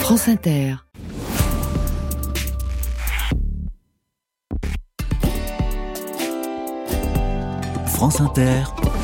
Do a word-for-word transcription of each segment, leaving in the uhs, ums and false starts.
France Inter. France Inter.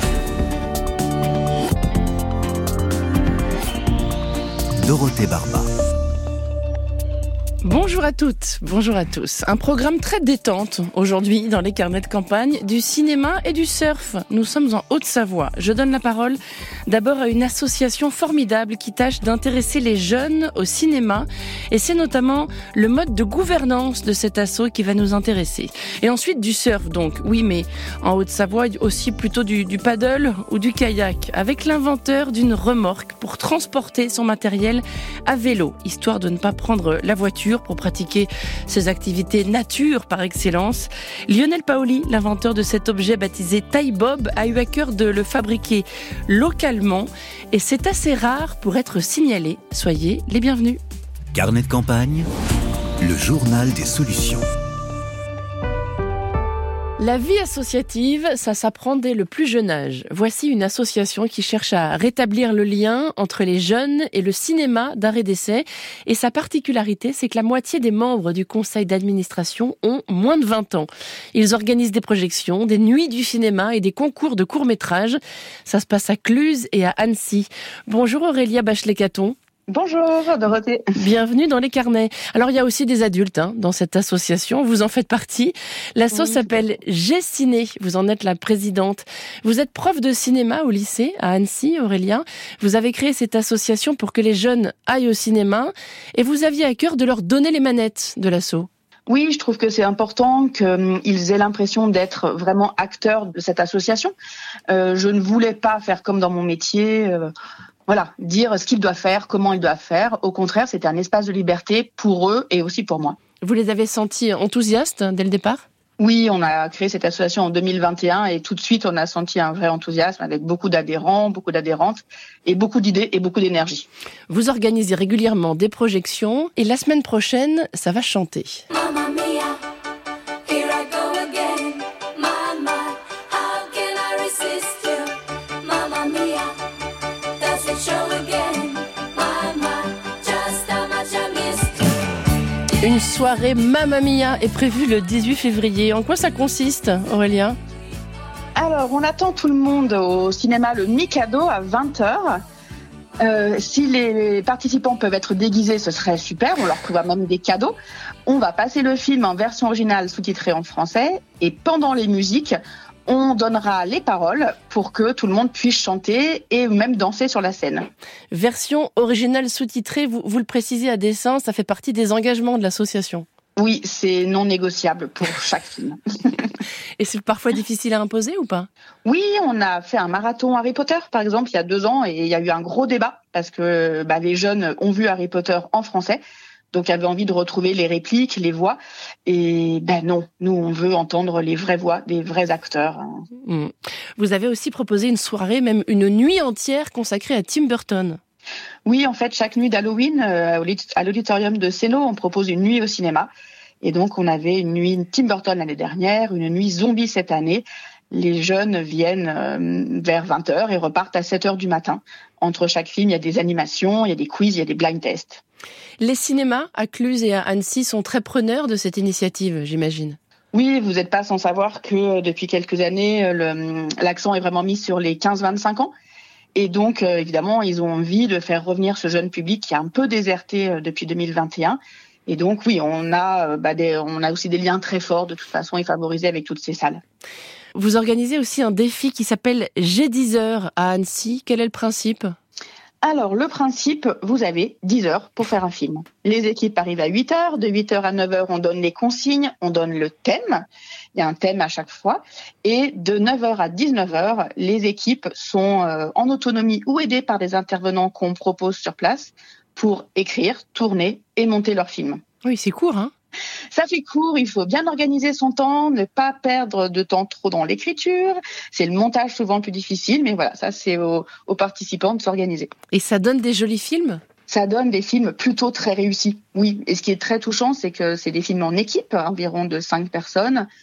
Dorothée Barba. Bonjour à toutes, bonjour à tous. Un programme très détente aujourd'hui dans les carnets de campagne, du cinéma et du surf. Nous sommes en Haute-Savoie. Je donne la parole d'abord à une association formidable qui tâche d'intéresser les jeunes au cinéma. Et c'est notamment le mode de gouvernance de cet asso qui va nous intéresser. Et ensuite du surf donc, oui, mais en Haute-Savoie aussi plutôt du, du paddle ou du kayak, avec l'inventeur d'une remorque pour transporter son matériel à vélo, histoire de ne pas prendre la voiture pour pratiquer ses activités nature par excellence. Lionel Paoli, l'inventeur de cet objet baptisé Taille Bob, a eu à cœur de le fabriquer localement et c'est assez rare pour être signalé. Soyez les bienvenus. Carnet de campagne, le journal des solutions. La vie associative, ça s'apprend dès le plus jeune âge. Voici une association qui cherche à rétablir le lien entre les jeunes et le cinéma d'art et d'essai. Et sa particularité, c'est que la moitié des membres du conseil d'administration ont moins de vingt ans. Ils organisent des projections, des nuits du cinéma et des concours de courts-métrages. Ça se passe à Cluses et à Annecy. Bonjour Aurélia Bachelet-Caton. Bonjour Dorothée. Bienvenue dans les carnets. Alors il y a aussi des adultes hein, dans cette association, vous en faites partie. L'asso oui. s'appelle G-Ciné, vous en êtes la présidente. Vous êtes prof de cinéma au lycée à Annecy, Aurélien. Vous avez créé cette association pour que les jeunes aillent au cinéma et vous aviez à cœur de leur donner les manettes de l'asso. Oui, je trouve que c'est important qu'ils aient l'impression d'être vraiment acteurs de cette association. Euh, je ne voulais pas faire comme dans mon métier... Euh, Voilà, dire ce qu'ils doivent faire, comment ils doivent faire. Au contraire, c'était un espace de liberté pour eux et aussi pour moi. Vous les avez sentis enthousiastes dès le départ ? Oui, on a créé cette association en deux mille vingt et un et tout de suite, on a senti un vrai enthousiasme avec beaucoup d'adhérents, beaucoup d'adhérentes et beaucoup d'idées et beaucoup d'énergie. Vous organisez régulièrement des projections et la semaine prochaine, ça va chanter. Mamma mia. Une soirée Mamma Mia est prévue le dix-huit février. En quoi ça consiste, Aurélien ? Alors, on attend tout le monde au cinéma Le Mikado à vingt heures. Euh, si les participants peuvent être déguisés, ce serait super. On leur trouve même des cadeaux. On va passer le film en version originale sous-titrée en français. Et pendant les musiques, on donnera les paroles pour que tout le monde puisse chanter et même danser sur la scène. Version originale sous-titrée, vous, vous le précisez à dessein, ça fait partie des engagements de l'association. Oui, c'est non négociable pour chaque film. Et c'est parfois difficile à imposer ou pas ? Oui, on a fait un marathon Harry Potter, par exemple, il y a deux ans, et il y a eu un gros débat parce que bah, les jeunes ont vu Harry Potter en français. Donc, avaient envie de retrouver les répliques, les voix. Et ben non, nous, on veut entendre les vraies voix des vrais acteurs. Mmh. Vous avez aussi proposé une soirée, même une nuit entière consacrée à Tim Burton. Oui, en fait, chaque nuit d'Halloween, euh, à l'auditorium de Sénat, on propose une nuit au cinéma. Et donc, on avait une nuit Tim Burton l'année dernière, une nuit zombie cette année. Les jeunes viennent euh, vers vingt heures et repartent à sept heures du matin. Entre chaque film, il y a des animations, il y a des quiz, il y a des blind tests. Les cinémas à Cluses et à Annecy sont très preneurs de cette initiative, j'imagine. Oui, vous n'êtes pas sans savoir que depuis quelques années, le, l'accent est vraiment mis sur les quinze vingt-cinq ans. Et donc, euh, évidemment, ils ont envie de faire revenir ce jeune public qui a un peu déserté euh, depuis deux mille vingt et un. Et donc, oui, on a, euh, bah, des, on a aussi des liens très forts, de toute façon, et favorisés avec toutes ces salles. Vous organisez aussi un défi qui s'appelle G dix heures à Annecy. Quel est le principe ? Alors, le principe, vous avez dix heures pour faire un film. Les équipes arrivent à huit heures. De huit heures à neuf heures, on donne les consignes, on donne le thème. Il y a un thème à chaque fois. Et de neuf heures à dix-neuf heures, les équipes sont euh, en autonomie ou aidées par des intervenants qu'on propose sur place pour écrire, tourner et monter leur film. Oui, c'est court, hein ? Ça fait court, il faut bien organiser son temps, ne pas perdre de temps trop dans l'écriture. C'est le montage souvent le plus difficile, mais voilà, ça c'est aux, aux participants de s'organiser. Et ça donne des jolis films ? Ça donne des films plutôt très réussis, oui. Et ce qui est très touchant, c'est que c'est des films en équipe, environ de cinq personnes.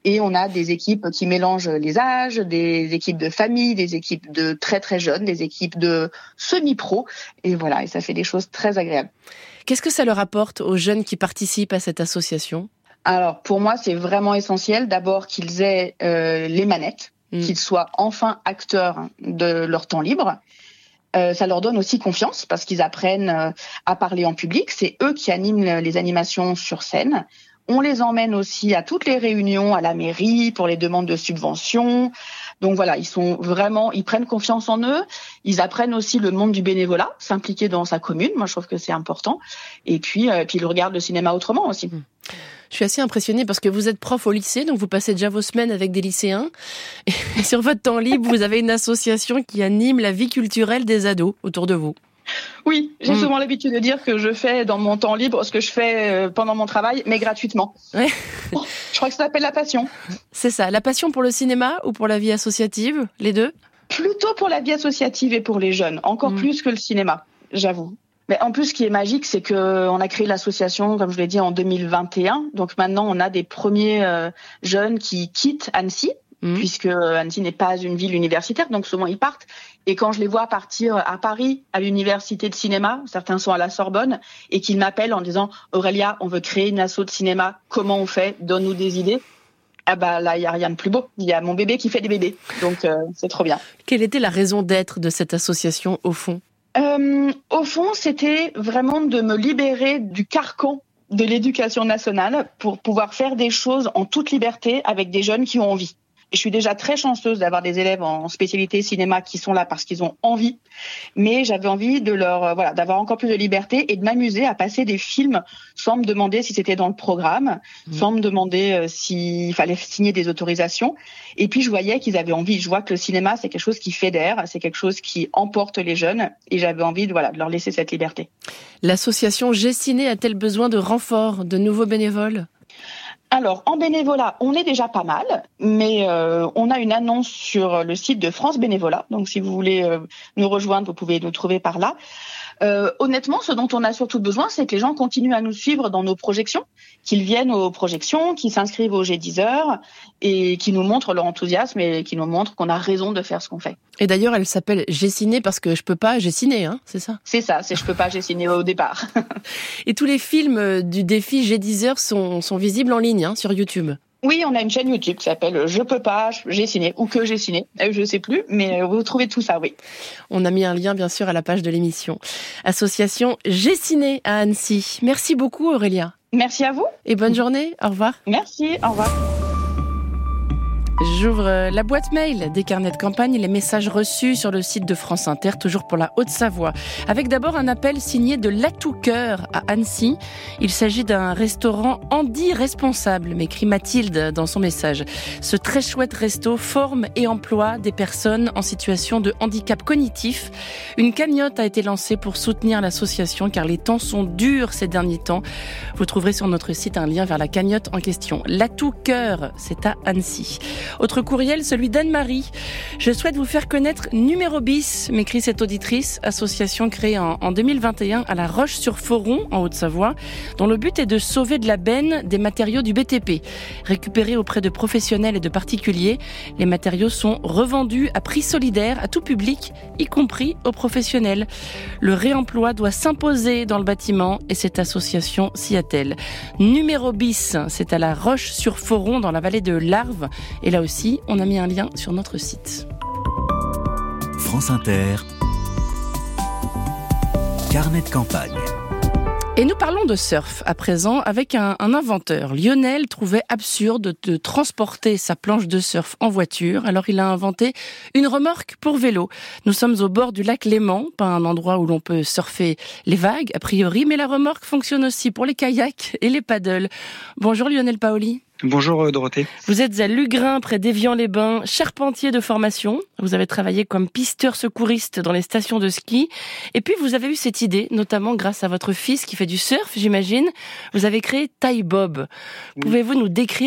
Et on a des équipes qui mélangent les âges, des équipes de famille, des équipes de très très jeunes, des équipes de semi-pro. Et voilà, et ça fait des choses très agréables. Qu'est-ce que ça leur apporte aux jeunes qui participent à cette association ? Alors, pour moi, c'est vraiment essentiel. D'abord, qu'ils aient euh, les manettes, mmh. qu'ils soient enfin acteurs de leur temps libre. Euh, ça leur donne aussi confiance parce qu'ils apprennent euh, à parler en public. C'est eux qui animent les animations sur scène. On les emmène aussi à toutes les réunions à la mairie pour les demandes de subventions. Donc voilà, ils sont vraiment, ils prennent confiance en eux. Ils apprennent aussi le monde du bénévolat, s'impliquer dans sa commune. Moi, je trouve que c'est important. Et puis, euh, puis ils regardent le cinéma autrement aussi. Je suis assez impressionnée parce que vous êtes prof au lycée, donc vous passez déjà vos semaines avec des lycéens. Et sur votre temps libre, vous avez une association qui anime la vie culturelle des ados autour de vous. Oui, j'ai mmh. souvent l'habitude de dire que je fais dans mon temps libre ce que je fais pendant mon travail, mais gratuitement. Ouais. Je crois que ça s'appelle la passion. C'est ça, la passion pour le cinéma ou pour la vie associative, les deux ? Plutôt pour la vie associative et pour les jeunes, encore mmh. plus que le cinéma, j'avoue. Mais en plus, ce qui est magique, c'est que on a créé l'association, comme je l'ai dit, en deux mille vingt et un. Donc maintenant, on a des premiers euh, jeunes qui quittent Annecy, mmh. puisque Annecy n'est pas une ville universitaire, donc souvent ils partent. Et quand je les vois partir à Paris, à l'université de cinéma, certains sont à la Sorbonne, et qu'ils m'appellent en disant « Aurélia, on veut créer une asso de cinéma, comment on fait ? Donne-nous des idées ». Ah bah là, il n'y a rien de plus beau. Il y a mon bébé qui fait des bébés, donc euh, c'est trop bien. Quelle était la raison d'être de cette association, au fond ? Euh, au fond, c'était vraiment de me libérer du carcan de l'éducation nationale pour pouvoir faire des choses en toute liberté avec des jeunes qui ont envie. Et je suis déjà très chanceuse d'avoir des élèves en spécialité cinéma qui sont là parce qu'ils ont envie. Mais j'avais envie de leur, voilà, d'avoir encore plus de liberté et de m'amuser à passer des films sans me demander si c'était dans le programme, mmh. sans me demander euh, s'il fallait signer des autorisations. Et puis je voyais qu'ils avaient envie. Je vois que le cinéma, c'est quelque chose qui fédère, c'est quelque chose qui emporte les jeunes. Et j'avais envie de, voilà, de leur laisser cette liberté. L'association J'ai Ciné a-t-elle besoin de renforts, de nouveaux bénévoles ? Alors, en bénévolat, on est déjà pas mal, mais euh, on a une annonce sur le site de France Bénévolat. Donc, si vous voulez euh, nous rejoindre, vous pouvez nous trouver par là. Euh, honnêtement, ce dont on a surtout besoin, c'est que les gens continuent à nous suivre dans nos projections, qu'ils viennent aux projections, qu'ils s'inscrivent au G dix heures et qu'ils nous montrent leur enthousiasme et qu'ils nous montrent qu'on a raison de faire ce qu'on fait. Et d'ailleurs, elle s'appelle J'ai Ciné parce que je peux pas, j'ai ciné, hein, c'est ça ? C'est ça, c'est je peux pas, j'ai ciné au départ. Et tous les films du défi G dix heures sont, sont visibles en ligne, hein, sur YouTube. Oui, on a une chaîne YouTube qui s'appelle Je peux pas, j'ai ciné, ou que j'ai ciné, je sais plus, mais vous trouvez tout ça, oui. On a mis un lien, bien sûr, à la page de l'émission. Association J'ai Ciné à Annecy. Merci beaucoup, Aurélia. Merci à vous. Et bonne journée, au revoir. Merci, au revoir. J'ouvre la boîte mail des carnets de campagne et les messages reçus sur le site de France Inter, toujours pour la Haute-Savoie. Avec d'abord un appel signé de l'Atout Cœur à Annecy. Il s'agit d'un restaurant Andy responsable, m'écrit Mathilde dans son message. Ce très chouette resto forme et emploie des personnes en situation de handicap cognitif. Une cagnotte a été lancée pour soutenir l'association car les temps sont durs ces derniers temps. Vous trouverez sur notre site un lien vers la cagnotte en question. L'Atout Cœur, c'est à Annecy. Autre courriel, celui d'Anne-Marie. Je souhaite vous faire connaître Numéro Bis, m'écrit cette auditrice, association créée en, en deux mille vingt et un à La Roche-sur-Foron, en Haute-Savoie, dont le but est de sauver de la benne des matériaux du B T P. Récupérés auprès de professionnels et de particuliers, les matériaux sont revendus à prix solidaire à tout public, y compris aux professionnels. Le réemploi doit s'imposer dans le bâtiment et cette association s'y attelle. Numéro Bis, c'est à La Roche-sur-Foron, dans la vallée de l'Arve. Et là aussi, on a mis un lien sur notre site. France Inter, carnet de campagne. Et nous parlons de surf à présent avec un, un inventeur. Lionel trouvait absurde de transporter sa planche de surf en voiture, alors il a inventé une remorque pour vélo. Nous sommes au bord du lac Léman, pas un endroit où l'on peut surfer les vagues a priori, mais la remorque fonctionne aussi pour les kayaks et les paddles. Bonjour Lionel Paoli. Bonjour Dorothée. Vous êtes à Lugrin, près d'Évian-les-Bains, charpentier de formation. Vous avez travaillé comme pisteur secouriste dans les stations de ski. Et puis vous avez eu cette idée, notamment grâce à votre fils qui fait du surf, j'imagine. Vous avez créé Ty Bob. Oui. Pouvez-vous nous décrire cet objet ?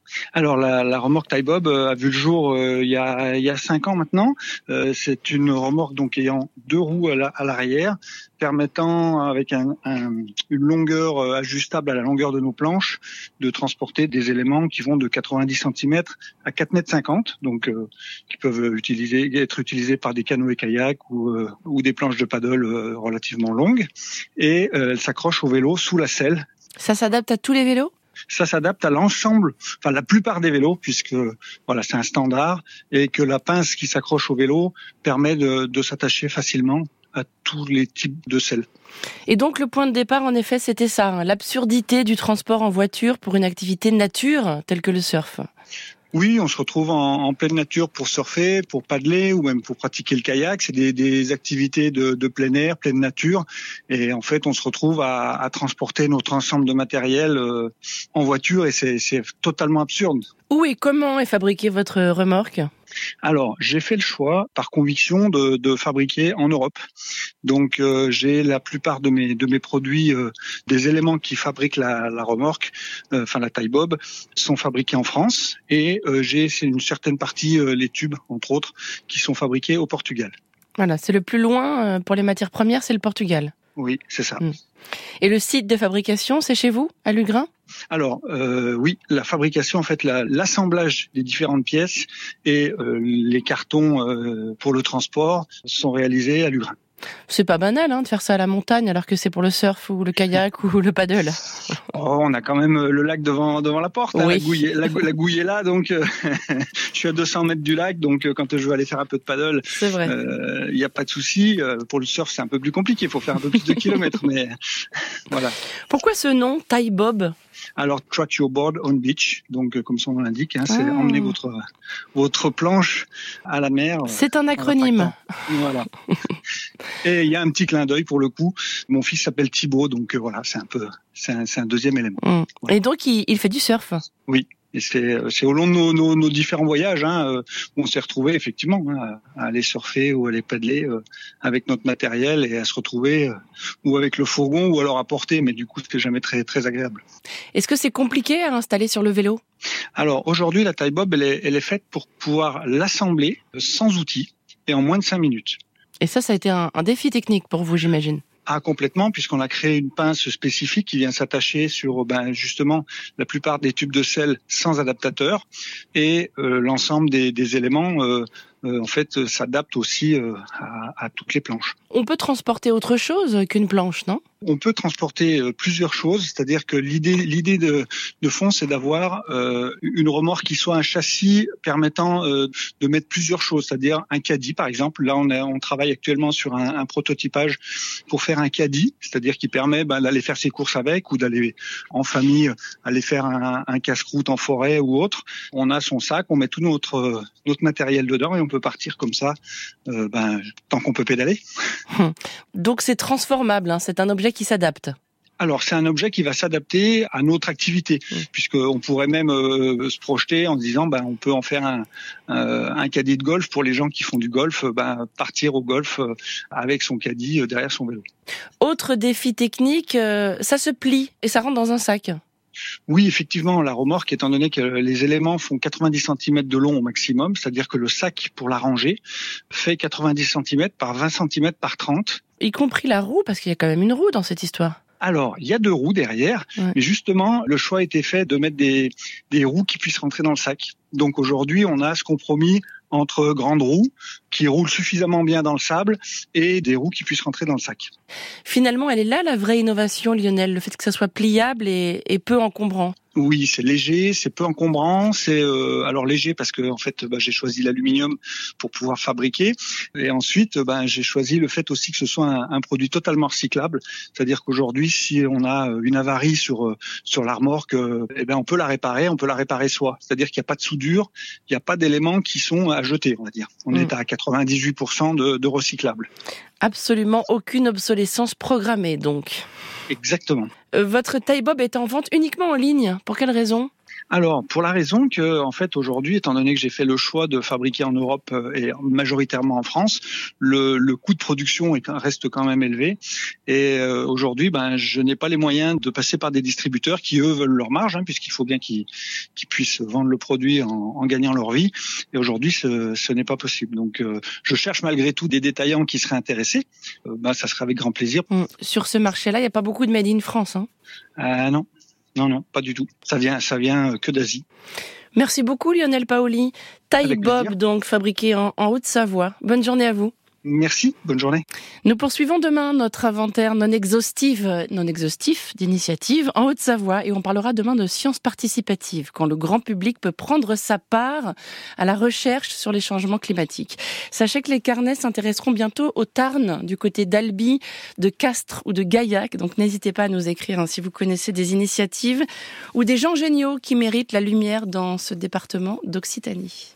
Alors la, la remorque Taille Bob a vu le jour euh, il y a il y a cinq ans maintenant. Euh, c'est une remorque donc ayant deux roues à, la, à l'arrière, permettant avec un, un, une longueur ajustable à la longueur de nos planches de transporter des éléments qui vont de quatre-vingt-dix centimètres à quatre mètres cinquante, donc euh, qui peuvent utiliser être utilisés par des canoës et kayaks ou euh, ou des planches de paddle euh, relativement longues, et euh, elle s'accroche au vélo sous la selle. Ça s'adapte à tous les vélos ? Ça s'adapte à l'ensemble, enfin la plupart des vélos, puisque voilà c'est un standard, et que la pince qui s'accroche au vélo permet de, de s'attacher facilement à tous les types de selles. Et donc le point de départ, en effet, c'était ça, hein, l'absurdité du transport en voiture pour une activité nature telle que le surf. Oui, on se retrouve en, en pleine nature pour surfer, pour paddler ou même pour pratiquer le kayak. C'est des, des activités de, de plein air, pleine nature. Et en fait, on se retrouve à, à transporter notre ensemble de matériel euh, en voiture et c'est, c'est totalement absurde. Où et comment est fabriquée votre remorque ? Alors, j'ai fait le choix, par conviction, de, de fabriquer en Europe. Donc, euh, j'ai la plupart de mes de mes produits, euh, des éléments qui fabriquent la, la remorque, euh, enfin la Taille Bob, sont fabriqués en France. Et euh, j'ai c'est une certaine partie, euh, les tubes, entre autres, qui sont fabriqués au Portugal. Voilà, c'est le plus loin pour les matières premières, c'est le Portugal. Oui, c'est ça. Mmh. Et le site de fabrication, c'est chez vous, à Lugrin ? Alors euh, oui, la fabrication, en fait, la, l'assemblage des différentes pièces et euh, les cartons euh, pour le transport sont réalisés à Lugrin. C'est pas banal hein, de faire ça à la montagne alors que c'est pour le surf ou le kayak ou le paddle. Oh, on a quand même le lac devant devant la porte. Hein, oui. La Gouille, la, la Gouille est là, donc euh, je suis à deux cents mètres du lac, donc euh, quand je veux aller faire un peu de paddle, c'est vrai. Il euh, y a pas de souci. Euh, pour le surf, c'est un peu plus compliqué. Il faut faire un peu plus de kilomètres, mais voilà. Pourquoi ce nom, Taille Bob ? Alors, track your board on beach, donc comme son nom l'indique, hein, c'est ah. emmener votre votre planche à la mer. C'est un acronyme. Voilà. Et il y a un petit clin d'œil pour le coup. Mon fils s'appelle Thibaut, donc euh, voilà, c'est un peu, c'est un, c'est un deuxième élément. Mmh. Voilà. Et donc il, il fait du surf. Oui. Et c'est, c'est au long de nos, nos, nos différents voyages, hein, euh, où on s'est retrouvés effectivement hein, à aller surfer ou à aller paddler euh, avec notre matériel et à se retrouver euh, ou avec le fourgon ou alors à porter, mais du coup c'est jamais très très agréable. Est-ce que c'est compliqué à installer sur le vélo ? Alors aujourd'hui la Taille Bob elle est, elle est faite pour pouvoir l'assembler sans outils et en moins de cinq minutes. Et ça, ça a été un, un défi technique pour vous, j'imagine. Ah, complètement, puisqu'on a créé une pince spécifique qui vient s'attacher sur ben, justement la plupart des tubes de sel sans adaptateur et euh, l'ensemble des, des éléments euh, euh, en fait s'adapte aussi euh, à, à toutes les planches. On peut transporter autre chose qu'une planche, non ? On peut transporter euh, plusieurs choses, c'est-à-dire que l'idée, l'idée de, de fond, c'est d'avoir euh, une remorque qui soit un châssis permettant euh, de mettre plusieurs choses, c'est-à-dire un caddie, par exemple. Là, on, a, on travaille actuellement sur un, un prototypage pour faire un caddie, c'est-à-dire qui permet ben, d'aller faire ses courses avec ou d'aller en famille aller faire un, un casse-croûte en forêt ou autre. On a son sac, on met tout notre notre matériel dedans et on peut partir comme ça, euh, ben tant qu'on peut pédaler. Donc c'est transformable, hein, c'est un objet qui s'adapte. Alors, c'est un objet qui va s'adapter à notre activité, mmh. puisqu'on pourrait même euh, se projeter en se disant, ben, on peut en faire un, euh, un caddie de golf pour les gens qui font du golf, ben, partir au golf euh, avec son caddie euh, derrière son vélo. Autre défi technique, euh, ça se plie et ça rentre dans un sac. Oui, effectivement, la remorque, étant donné que les éléments font quatre-vingt-dix centimètres de long au maximum, c'est-à-dire que le sac pour la ranger fait quatre-vingt-dix centimètres par vingt centimètres par trente. Y compris la roue, parce qu'il y a quand même une roue dans cette histoire. Alors, il y a deux roues derrière, ouais. mais justement, le choix a été fait de mettre des, des roues qui puissent rentrer dans le sac. Donc aujourd'hui, on a ce compromis entre grandes roues qui roulent suffisamment bien dans le sable et des roues qui puissent rentrer dans le sac. Finalement, elle est là la vraie innovation, Lionel, le fait que ça soit pliable et, et peu encombrant. Oui, c'est léger, c'est peu encombrant, c'est euh, alors léger parce que en fait, bah, j'ai choisi l'aluminium pour pouvoir fabriquer, et ensuite, bah, j'ai choisi le fait aussi que ce soit un, un produit totalement recyclable, c'est-à-dire qu'aujourd'hui, si on a une avarie sur sur la remorque, euh, eh ben on peut la réparer, on peut la réparer soi, c'est-à-dire qu'il n'y a pas de soudure, il n'y a pas d'éléments qui sont à jeter, on va dire. On mmh. est à quatre-vingt-dix-huit pour cent de, de recyclable. Absolument aucune obsolescence programmée, donc. Exactement. Euh, votre Taille Bob est en vente uniquement en ligne. Pour quelle raison ? Alors, pour la raison que, en fait, aujourd'hui, étant donné que j'ai fait le choix de fabriquer en Europe et majoritairement en France, le, le coût de production est, reste quand même élevé. Et euh, aujourd'hui, ben, je n'ai pas les moyens de passer par des distributeurs qui, eux, veulent leur marge, hein, puisqu'il faut bien qu'ils, qu'ils puissent vendre le produit en, en gagnant leur vie. Et aujourd'hui, ce, ce n'est pas possible. Donc, euh, je cherche malgré tout des détaillants qui seraient intéressés. Euh, ben, ça sera avec grand plaisir. Mmh. Sur ce marché-là, il n'y a pas beaucoup de made in France, hein? Euh, non. Non, non, pas du tout. Ça vient, ça vient que d'Asie. Merci beaucoup Lionel Paoli. Taille Bob, donc fabriqué en, en Haute-Savoie. Bonne journée à vous. Merci, bonne journée. Nous poursuivons demain notre inventaire non exhaustif, non exhaustif d'initiatives en Haute-Savoie et on parlera demain de sciences participatives, quand le grand public peut prendre sa part à la recherche sur les changements climatiques. Sachez que les carnets s'intéresseront bientôt au Tarn, du côté d'Albi, de Castres ou de Gaillac, donc n'hésitez pas à nous écrire hein, si vous connaissez des initiatives ou des gens géniaux qui méritent la lumière dans ce département d'Occitanie.